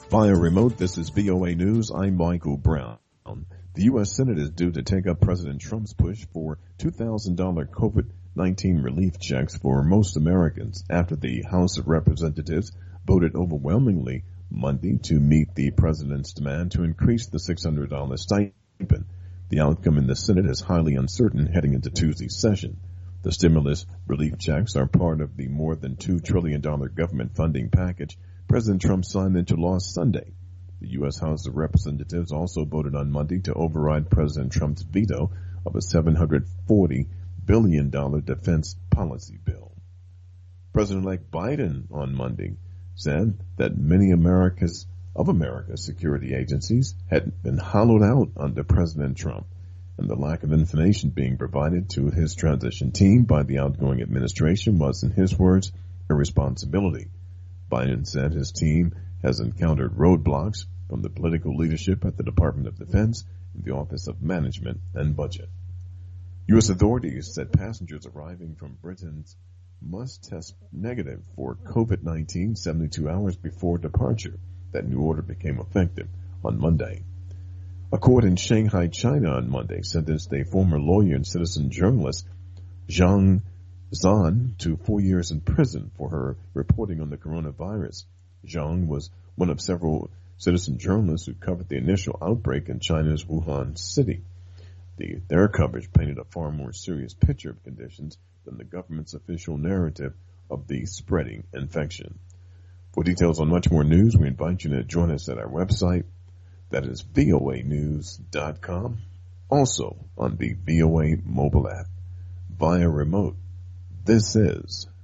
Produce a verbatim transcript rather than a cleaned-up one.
Via remote, this is V O A News. I'm Michael Brown. The U S. Senate is due to take up President Trump's push for two thousand dollars COVID nineteen relief checks for most Americans after the House of Representatives voted overwhelmingly Monday to meet the president's demand to increase the six hundred dollars stipend. The outcome in the Senate is highly uncertain heading into Tuesday's session. The stimulus relief checks are part of the more than two trillion dollars government funding package President Trump signed into law Sunday. The U S. House of Representatives also voted on Monday to override President Trump's veto of a seven hundred forty billion dollars defense policy bill. President-elect Biden on Monday said that many America's of America's security agencies had been hollowed out under President Trump, and the lack of information being provided to his transition team by the outgoing administration was, in his words, a responsibility. Biden said his team has encountered roadblocks from the political leadership at the Department of Defense and the Office of Management and Budget. U S authorities said passengers arriving from Britain must test negative for COVID nineteen seventy-two hours before departure. That new order became effective on Monday. A court in Shanghai, China on Monday sentenced a former lawyer and citizen journalist, Zhang Zhan, to four years in prison for her reporting on the coronavirus. Zhang was one of several citizen journalists who covered the initial outbreak in China's Wuhan city. The, their coverage painted a far more serious picture of conditions than the government's official narrative of the spreading infection. For details on much more news, we invite you to join us at our website. That is V O A news dot com. Also on the V O A mobile app. Via remote, this is